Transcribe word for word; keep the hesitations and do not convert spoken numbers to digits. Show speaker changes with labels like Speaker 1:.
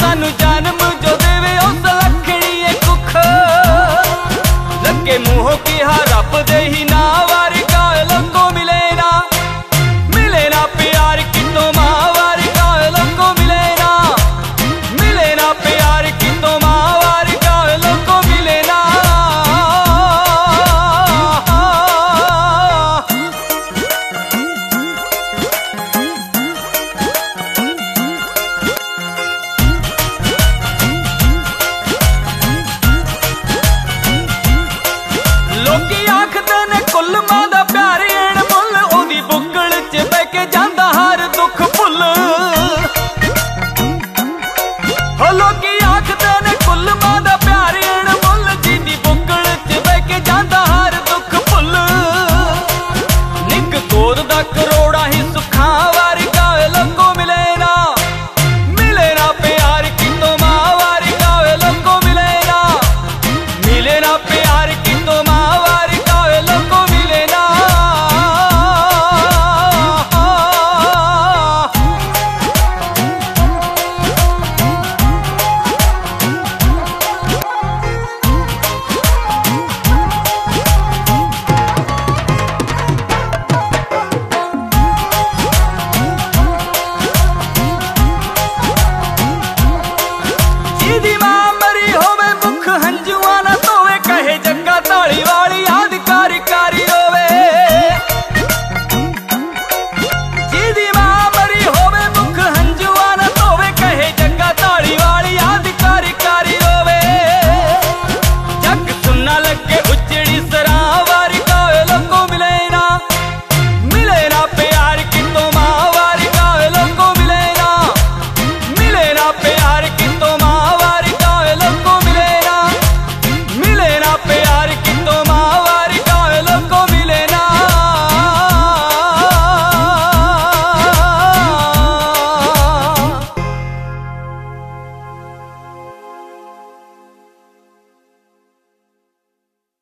Speaker 1: सानू जन्म जो देवे उस लखड़ी कुख लगे मुंह की हा रब दे ही ना वारी का लोगों मिले ना मिले ना प्यार की तो माँ वारी का लोगों मिले ना मिले ना प्यार की तो माँ वारी का लोगों मिले ना। लोकी आखदे ने कुल मां दा प्यार एण मुल ओदी बुगल च बह के जांदा हर दुख भुल हो लोकी आखदे ने कुल मां दा प्यार एण मुल जिदी बुगल च बह के जांदा हर दुख भुल निक गोद दा करोड़ा ही सुखां वारी गावे लोगों मिले ना मिले ना प्यार की तो मां वारी गावे लोगों मिले ना मिले ना प्यार की तो मां वारी गावे लोगों मिले ना। जिदी मां मरी होवे मुख हंजुआ